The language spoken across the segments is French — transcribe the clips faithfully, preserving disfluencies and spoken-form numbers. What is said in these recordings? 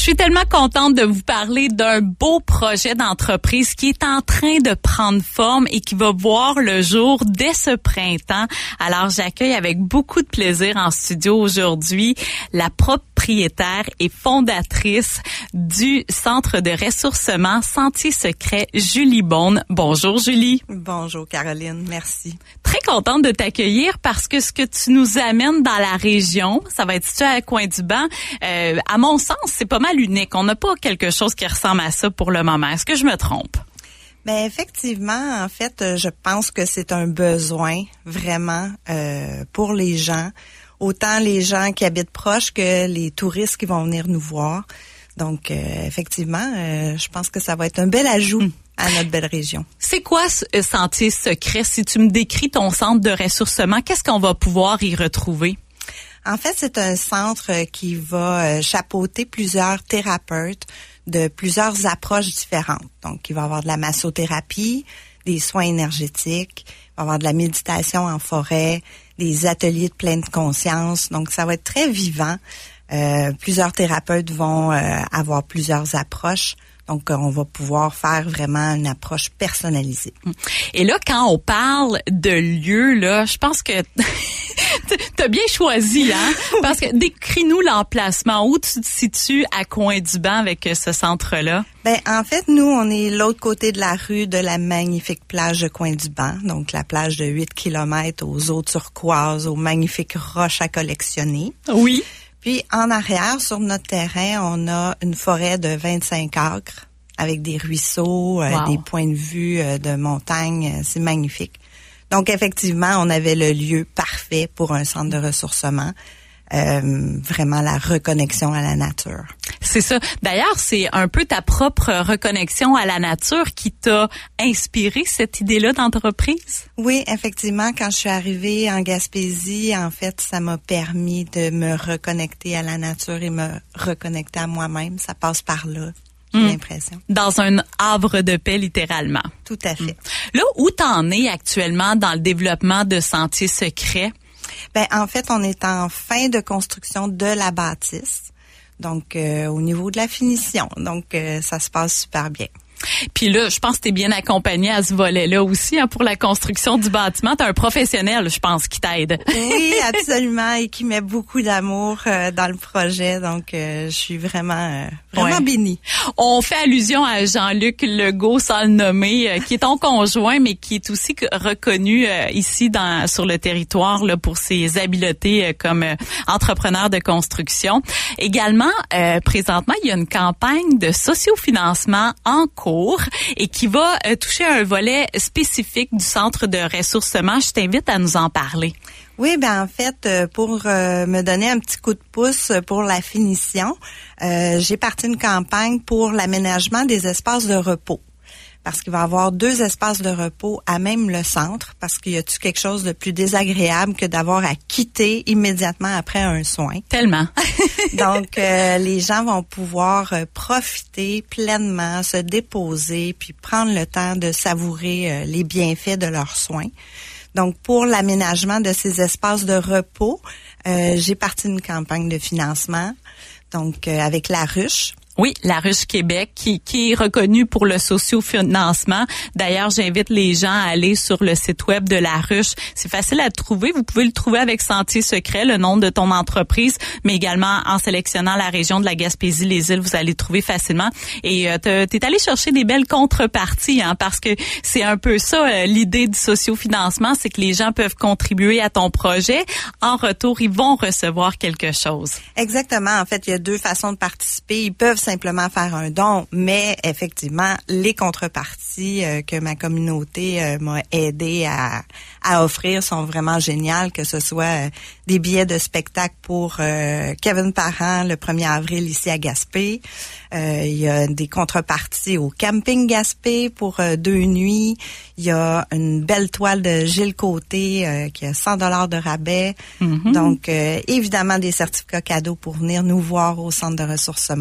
suis tellement contente de vous parler d'un beau projet d'entreprise qui est en train de prendre forme et qui va voir le jour dès ce printemps. Alors, j'accueille avec beaucoup de plaisir en studio aujourd'hui la propriétaire et fondatrice du Centre de ressourcement Sentier Secret, Julie Beaune. Bonjour, Julie. Bonjour, Caroline. Merci. Très contente de t'accueillir parce que ce que tu nous amènes dans la région, ça va être situé à Coin-du-Banc. Euh, à mon sens, c'est pas mal unique. On n'a pas quelque chose qui ressemble à ça pour le moment. Est-ce que je me trompe? Ben effectivement, en fait, je pense que c'est un besoin vraiment euh, pour les gens, autant les gens qui habitent proches que les touristes qui vont venir nous voir. Donc, euh, effectivement, euh, je pense que ça va être un bel ajout mmh. à notre belle région. C'est quoi ce Sentier Secret? Si tu me décris ton centre de ressourcement, qu'est-ce qu'on va pouvoir y retrouver? En fait, c'est un centre qui va chapeauter plusieurs thérapeutes de plusieurs approches différentes. Donc, il va y avoir de la massothérapie, des soins énergétiques, il va y avoir de la méditation en forêt, des ateliers de pleine conscience. Donc, ça va être très vivant. Euh, plusieurs thérapeutes vont euh, avoir plusieurs approches. Donc, on va pouvoir faire vraiment une approche personnalisée. Et là, quand on parle de lieu, là, je pense que t'as bien choisi, hein? Parce que décris-nous l'emplacement. Où tu te situes à Coin-du-Banc avec ce centre-là? Ben, en fait, nous, on est l'autre côté de la rue de la magnifique plage de Coin-du-Banc. Donc, la plage de huit kilomètres aux eaux turquoises, aux magnifiques roches à collectionner. Oui. Puis, en arrière, sur notre terrain, on a une forêt de vingt-cinq acres avec des ruisseaux, euh, wow. des points de vue euh, de montagne. C'est magnifique. Donc, effectivement, on avait le lieu parfait pour un centre de ressourcement. Euh, vraiment la reconnexion à la nature. C'est ça. D'ailleurs, c'est un peu ta propre reconnexion à la nature qui t'a inspiré cette idée-là d'entreprise? Oui, effectivement. Quand je suis arrivée en Gaspésie, en fait, ça m'a permis de me reconnecter à la nature et me reconnecter à moi-même. Ça passe par là. J'ai mmh. l'impression. Dans un havre de paix, littéralement. Tout à fait. Mmh. Là, où t'en es actuellement dans le développement de Sentier Secret? Ben, en fait, on est en fin de construction de la bâtisse. Donc, euh, au niveau de la finition. Donc, euh, ça se passe super bien. Puis là, je pense que tu es bien accompagné à ce volet-là aussi, hein, pour la construction du bâtiment. Tu as un professionnel, je pense, qui t'aide. Oui, absolument, et qui met beaucoup d'amour euh, dans le projet. Donc, euh, je suis vraiment, euh, vraiment ouais. bénie. On fait allusion à Jean-Luc Legault, sans le nommer, euh, qui est ton conjoint, mais qui est aussi reconnu euh, ici dans sur le territoire là, pour ses habiletés euh, comme euh, entrepreneur de construction. Également, euh, présentement, il y a une campagne de sociofinancement en cours et qui va euh, toucher un volet spécifique du centre de ressourcement. Je t'invite à nous en parler. Oui, ben en fait, pour euh, me donner un petit coup de pouce pour la finition, euh, j'ai parti une campagne pour l'aménagement des espaces de repos. Parce qu'il va y avoir deux espaces de repos à même le centre, parce qu'il y a-tu quelque chose de plus désagréable que d'avoir à quitter immédiatement après un soin. Tellement. Donc, euh, les gens vont pouvoir euh, profiter pleinement, se déposer, puis prendre le temps de savourer euh, les bienfaits de leurs soins. Donc, pour l'aménagement de ces espaces de repos, euh, j'ai parti une campagne de financement, donc euh, avec La Ruche. Oui, La Ruche Québec, qui, qui est reconnue pour le sociofinancement. D'ailleurs, j'invite les gens à aller sur le site web de La Ruche. C'est facile à trouver. Vous pouvez le trouver avec Sentier Secret, le nom de ton entreprise, mais également en sélectionnant la région de la Gaspésie, les îles, vous allez le trouver facilement. Et euh, t'es allé chercher des belles contreparties, hein, parce que c'est un peu ça, euh, l'idée du sociofinancement, c'est que les gens peuvent contribuer à ton projet. En retour, ils vont recevoir quelque chose. Exactement. En fait, il y a deux façons de participer. Ils peuvent simplement faire un don, mais effectivement, les contreparties euh, que ma communauté euh, m'a aidé à, à offrir sont vraiment géniales, que ce soit euh, des billets de spectacle pour euh, Kevin Parent le premier avril ici à Gaspé. Euh, il y a des contreparties au camping Gaspé pour euh, deux nuits. Il y a une belle toile de Gilles Côté euh, qui a cent dollars de rabais. Mm-hmm. Donc, euh, évidemment, des certificats cadeaux pour venir nous voir au centre de ressourcement.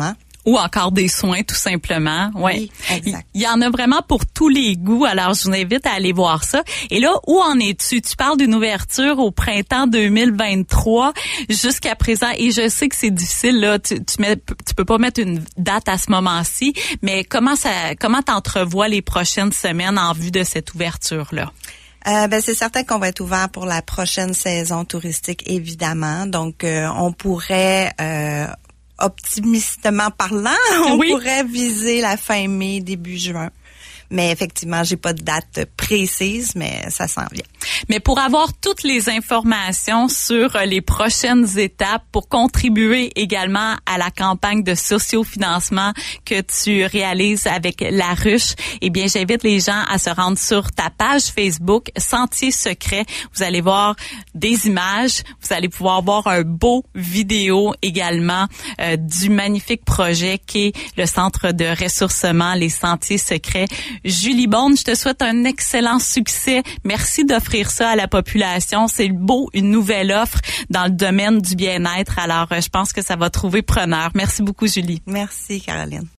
Ou encore des soins, tout simplement. Ouais. Oui, exact. Il y en a vraiment pour tous les goûts. Alors, je vous invite à aller voir ça. Et là, où en es-tu? Tu parles d'une ouverture au printemps deux mille vingt-trois jusqu'à présent. Et je sais que c'est difficile, là. Tu, tu, mets, tu peux pas mettre une date à ce moment-ci. Mais comment ça, comment t'entrevois les prochaines semaines en vue de cette ouverture-là? Euh, ben c'est certain qu'on va être ouvert pour la prochaine saison touristique, évidemment. Donc, euh, on pourrait... Euh, optimistement parlant, on oui. pourrait viser la fin mai, début juin. Mais effectivement, j'ai pas de date précise, mais ça s'en vient. Mais pour avoir toutes les informations sur les prochaines étapes, pour contribuer également à la campagne de sociofinancement que tu réalises avec La Ruche, eh bien, j'invite les gens à se rendre sur ta page Facebook Sentier Secret. Vous allez voir des images, vous allez pouvoir voir un beau vidéo également euh, du magnifique projet qui est le Centre de ressourcement Les Sentiers Secrets. Julie Beaune, je te souhaite un excellent succès. Merci d'offrir ça à la population. C'est beau, une nouvelle offre dans le domaine du bien-être. Alors, je pense que ça va trouver preneur. Merci beaucoup, Julie. Merci, Caroline.